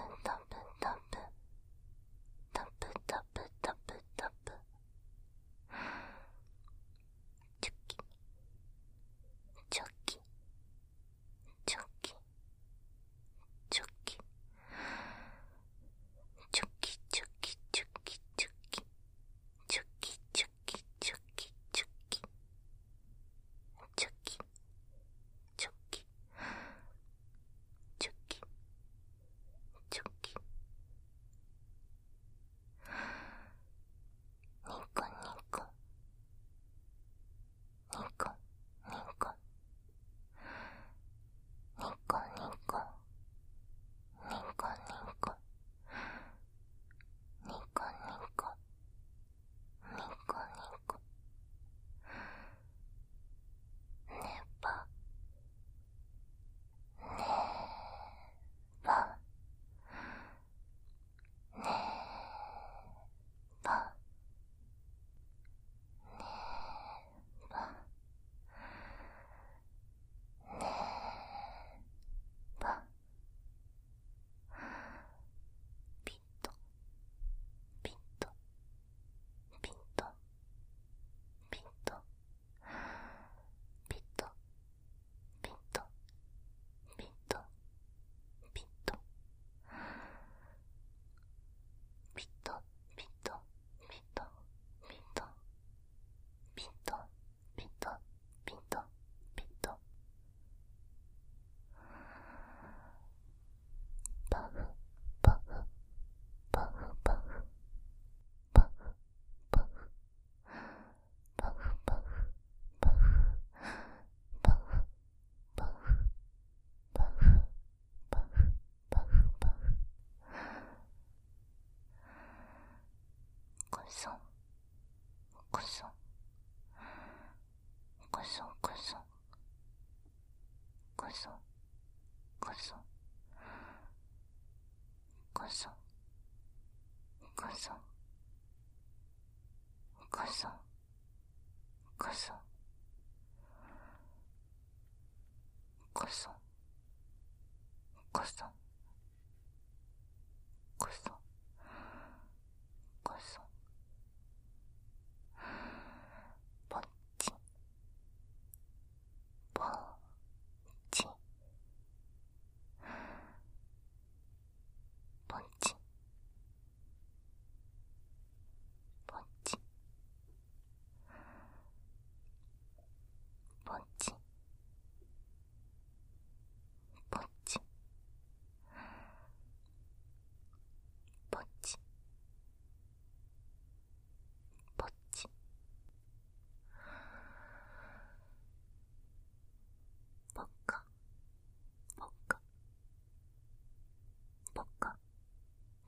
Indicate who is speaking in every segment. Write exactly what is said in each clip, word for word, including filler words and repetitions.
Speaker 1: タプタプタプタプタプタプチョキチョキチョキチョキチョキチョキチョキチョキチョキチョキチョキチョキチョキチョキチョキチョキニコニコニコニコニコニコニコニコニコニコニコニコニコねばねばねばねばねばピッとピッとピッとピッとピッとピッとピッとピッとピッとピッとピッとピッとピッとピッとピッとピッとパフパフパフパフパフパフパフパフパフパフパフパフパフパフパフコソコソコソコソコソコソコソコソコソコソコソコソコソコソポッチポッチポッチポッチポッチポッチポッチポッチポッカポッカポッカ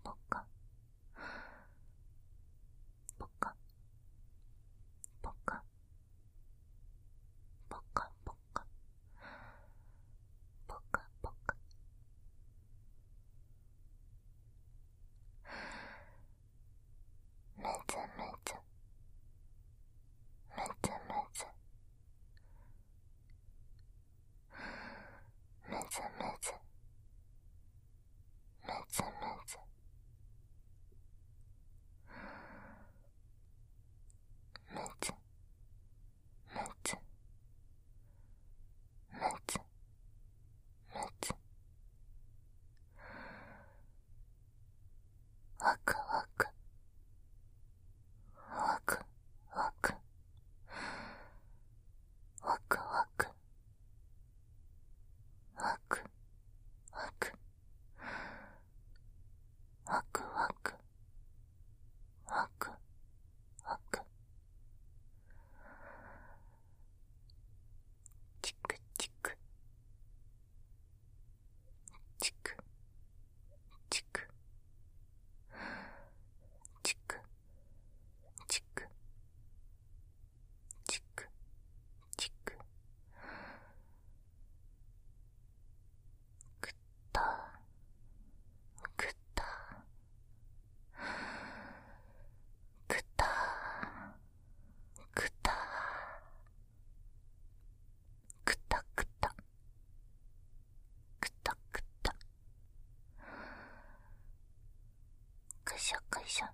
Speaker 1: シャカシャ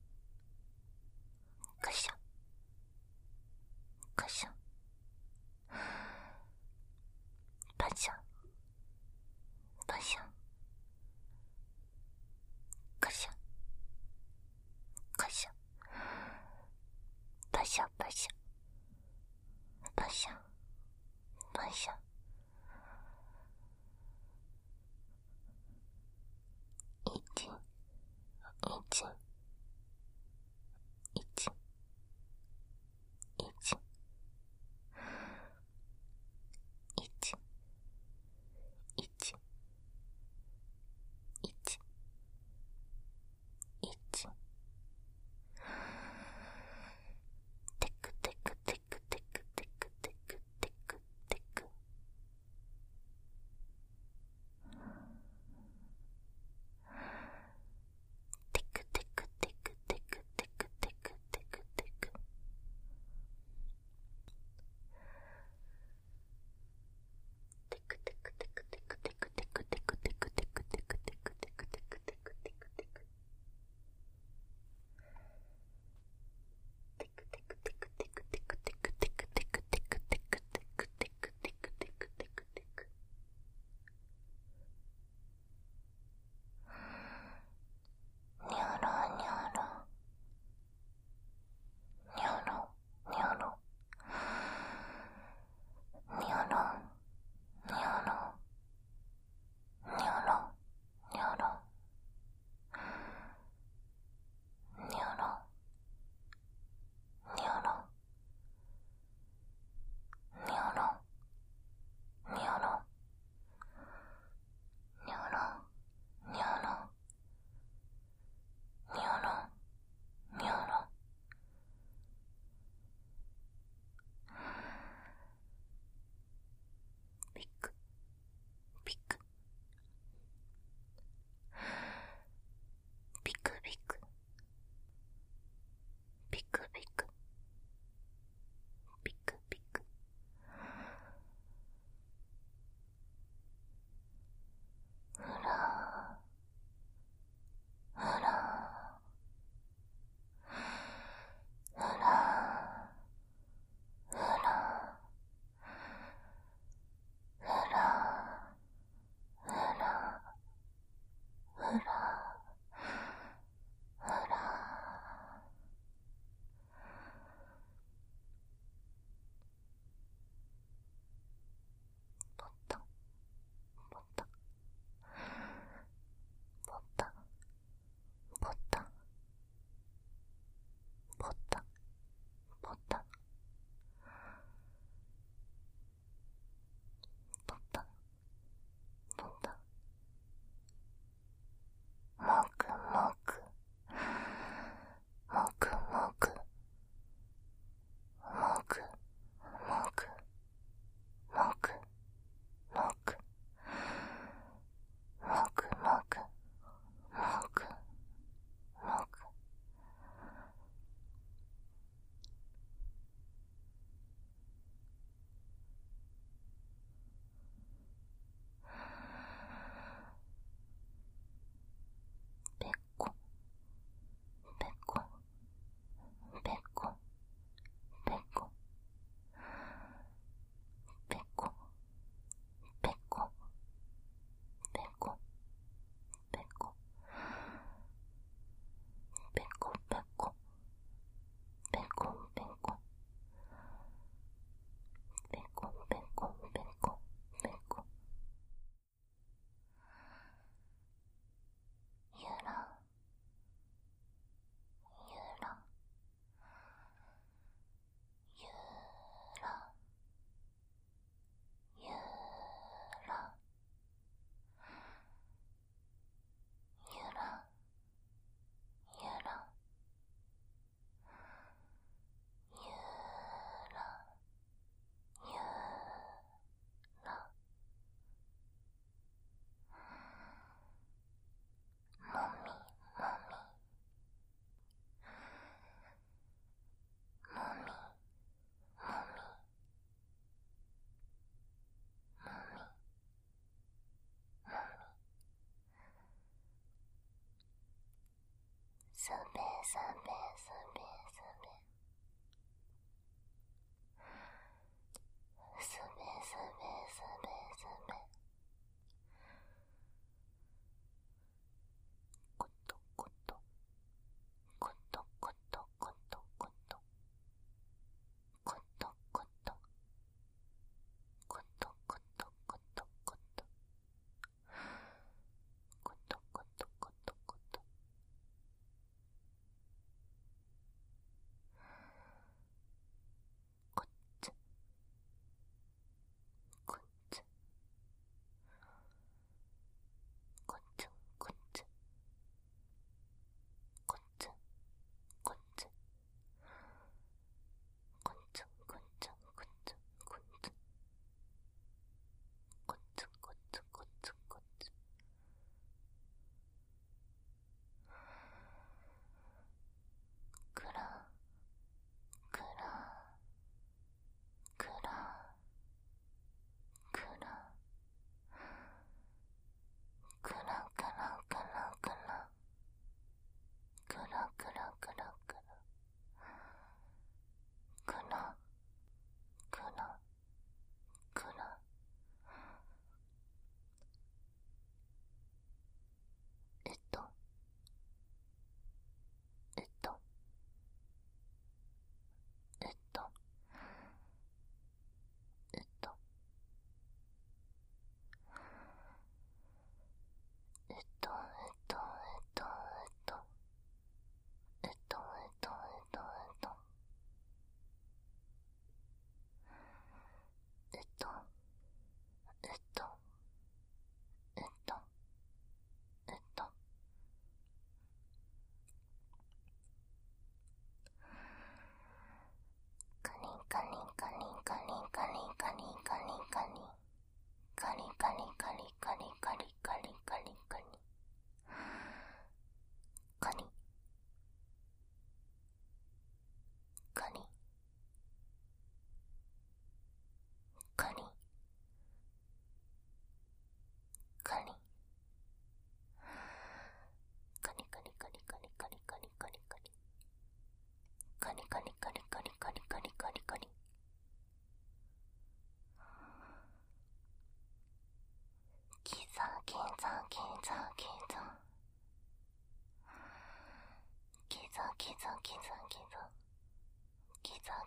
Speaker 1: カシャカシャパシャパシャカシャカシャパシャパシャパシャパシャ一一一一一一一一テクテクテクテクテクテクテクテク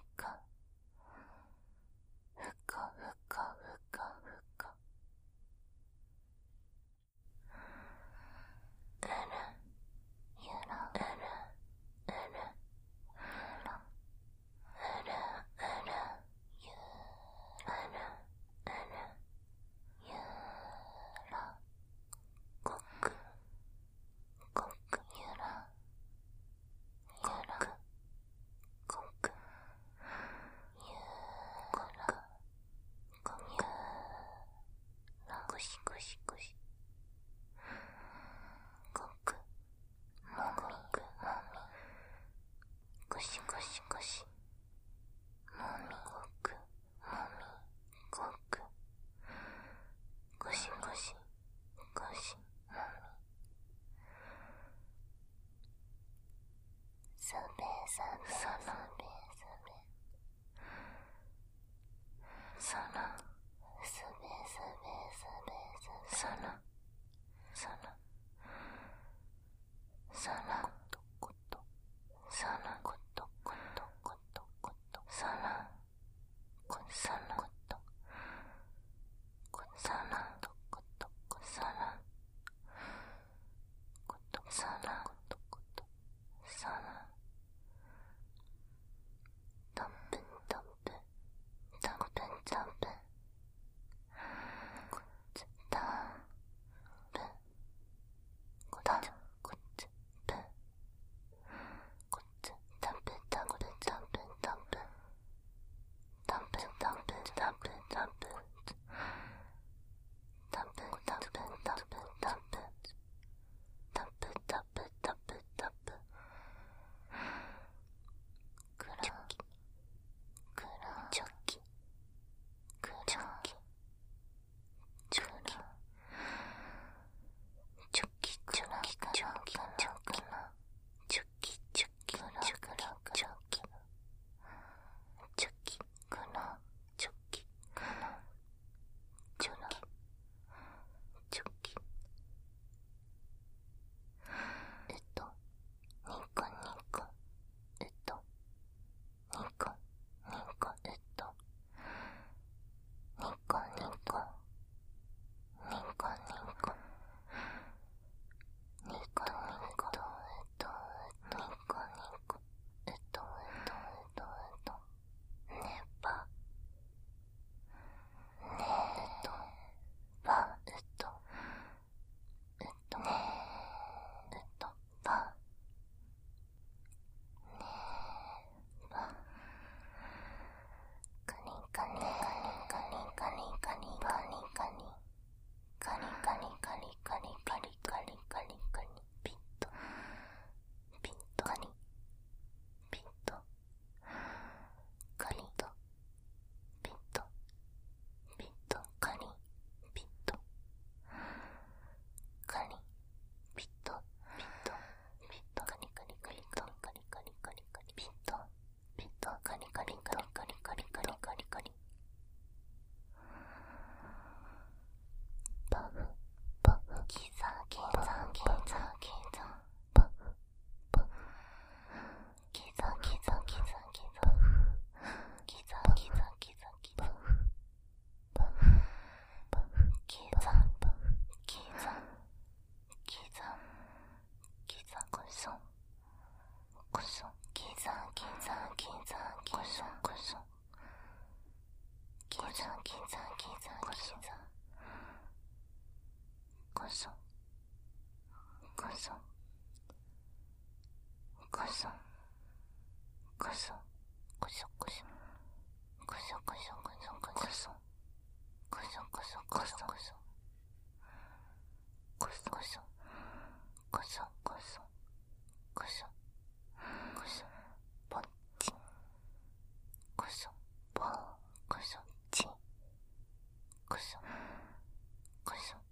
Speaker 1: こそ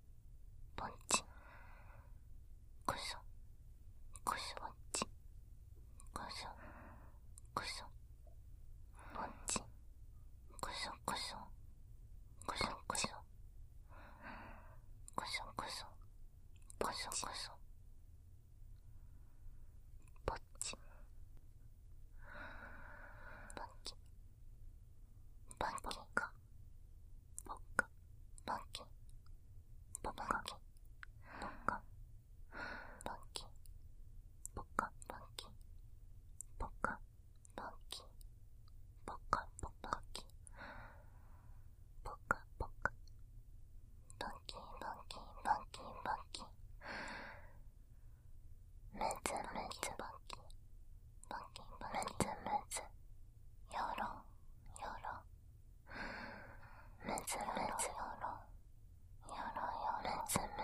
Speaker 1: そこそぼっちバキバキボカボカバキボカボカバキボカバキボカバキボカボカキボカボカバキバキバキバキレズレズバキバキバキレズレズヨロヨロレズレズヨロヨロヨレズレ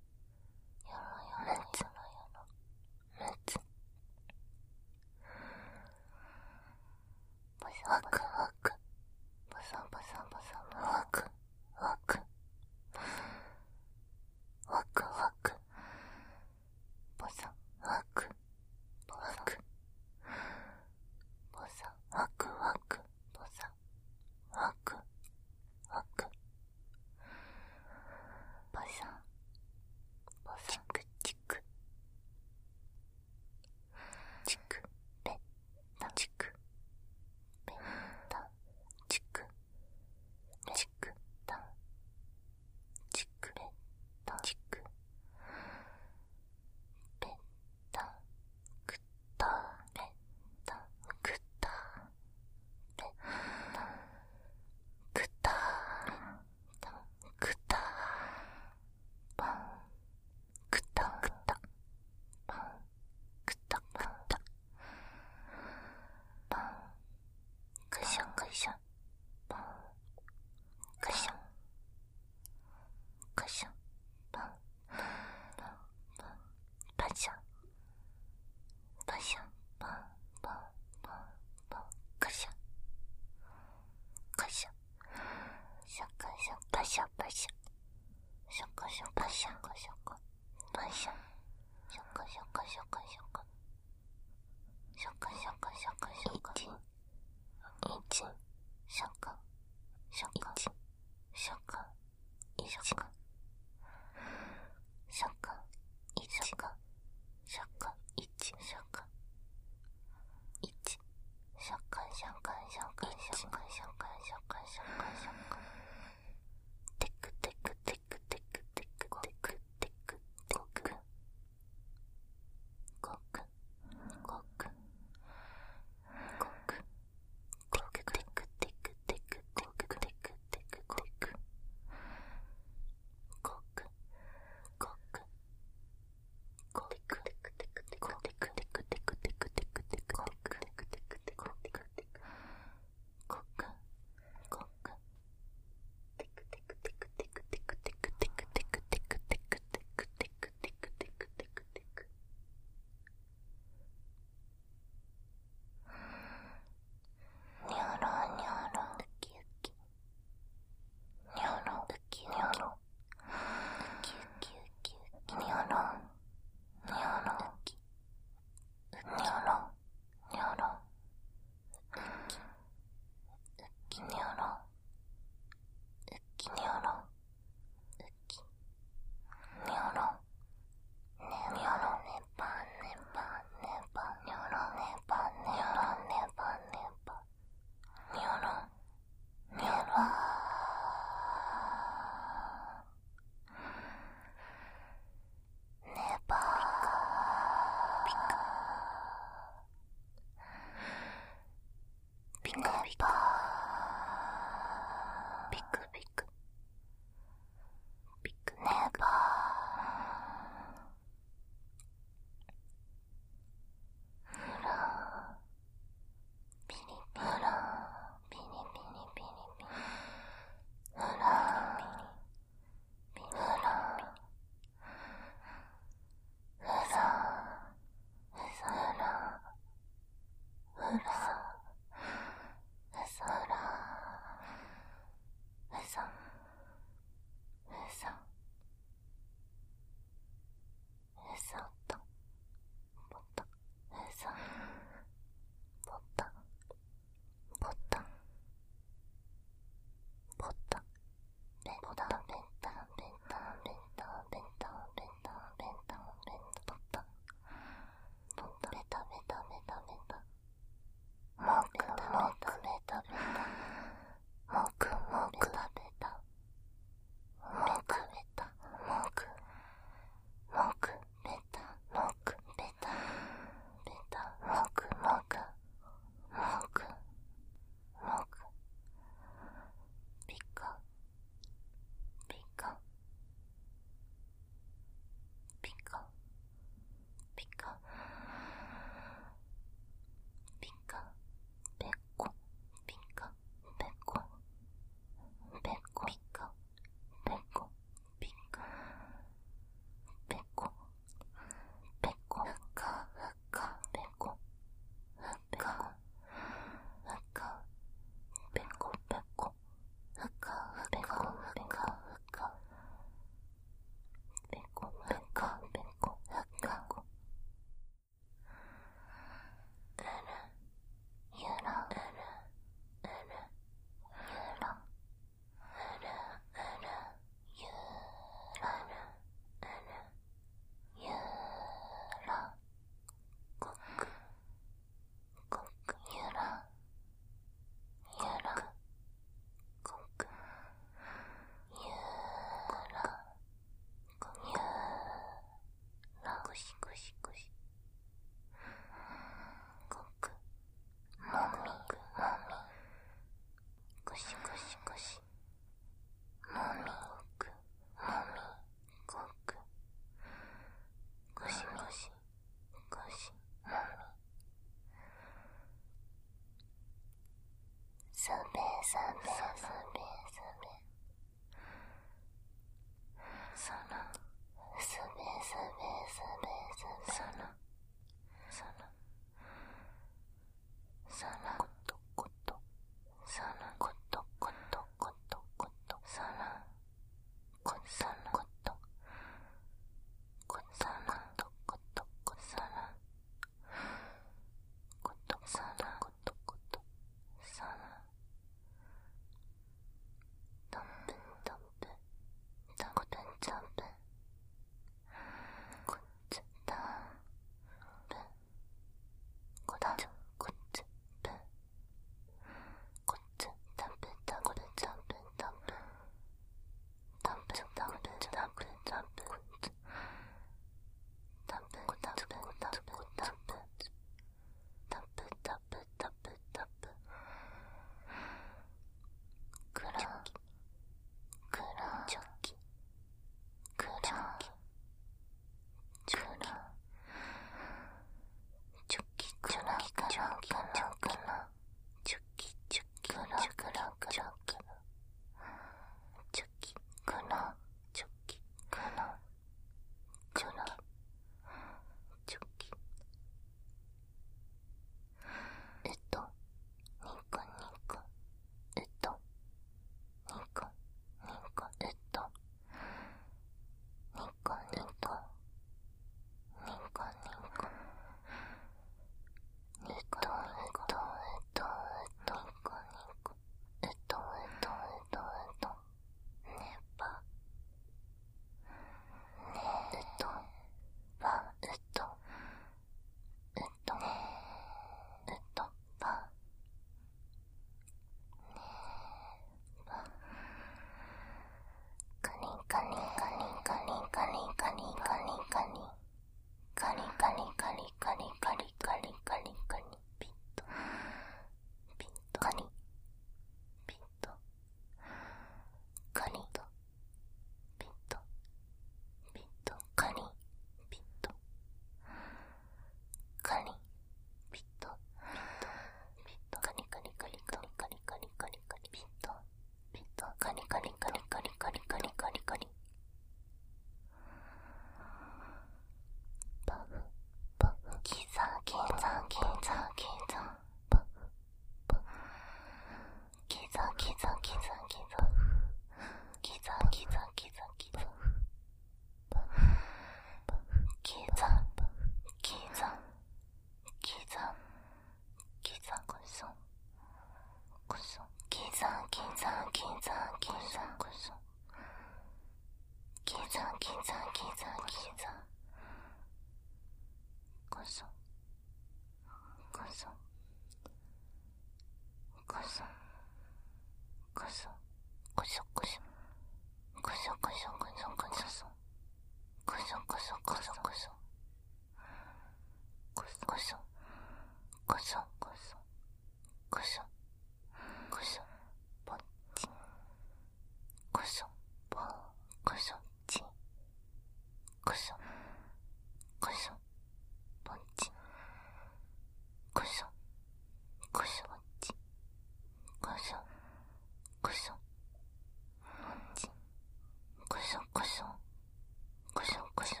Speaker 1: こそこそぼっちこそぼこそちこそこそぼっちこそこそぼっちこそこそぼっちこそこそこそこそ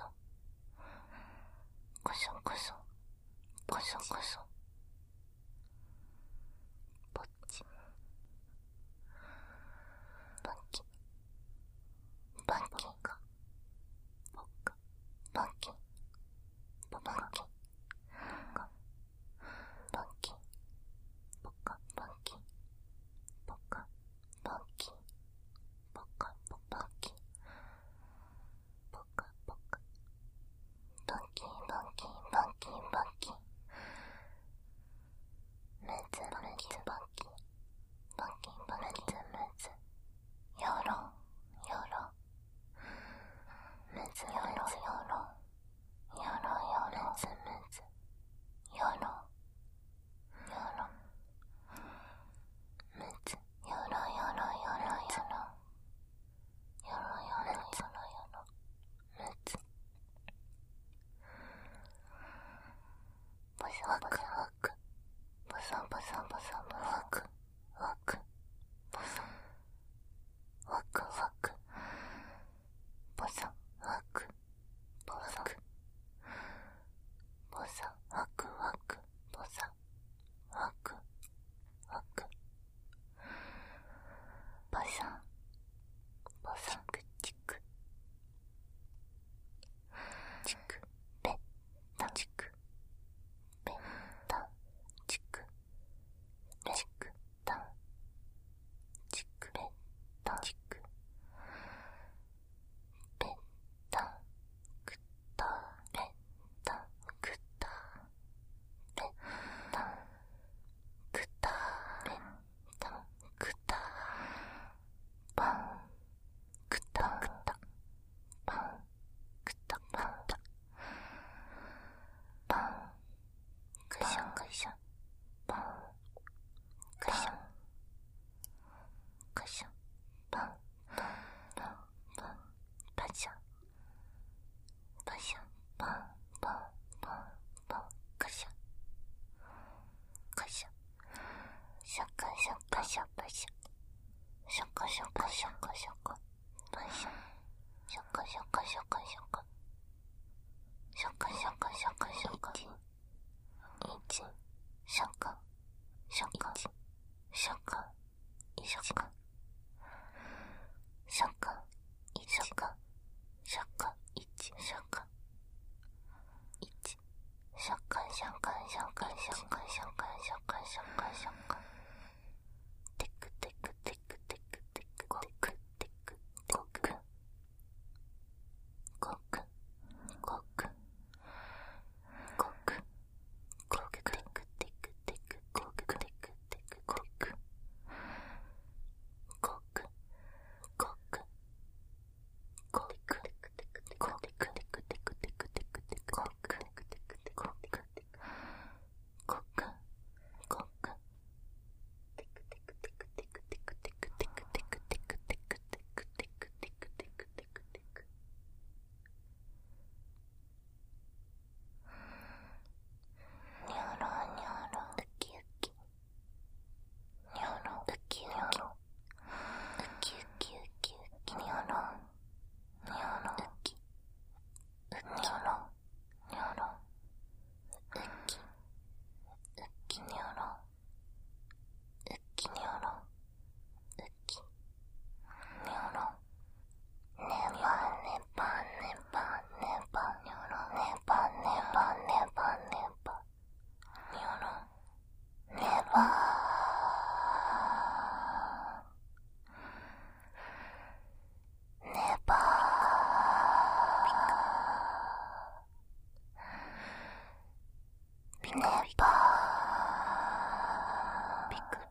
Speaker 1: こそこそこそこそぼっちバキバキかぼかバキぼバキかバキぼかバキぼかバキぼかぼバキぼかぼかバキバキバキバキレズレズバキバキバレズレズヨロヨロレズヨロヨロヨロヨロレズレズヨロヨロレズヨロヨロヨロヨロヨロヨロヨロヨロレズボサワクワクボサボサボサボワクワクボサワクワクボサワクボサボサワクワクボサワクワクボサボサクチクチクペッタチクペッタチクレチクタチクペッタチクペッタクタペッタクタペッタクタペッタクタパンクタクタパンクタパンタパンクシャンクシャンパンクシャンクシャンパンパンパンパンパシャンパシャンパンパンパンパンクシャンクシャンシャカシャカシャカシャシャカシャカシャカシャカパシャンシャカシャカシャカシャカシャカシャカシャカシャカ一シャカシャカシャカシャカシャカシャカシャカ一シャカ一シャカシャカシャカシャカシャカシャカシャカシャカテクテクテクテクテクテクテクテクコクコクコクコクテクテクテクコクテクテクコクコクコクコクテクテクテクコクテクテクテクテクテクテクコクテクテクテクコクテクコクコクテクテクテクテクテクテクテクテクテクテクテクテクテクテクテクテクテクテクニョロニョロウキウキニョロウキウキウキウキウキウキニョロニョロウキウニョロニョロウキウキニョロウキニョロウキニョロネバネバネバネバニョロネバネバネバネバニョロネバネバネバピク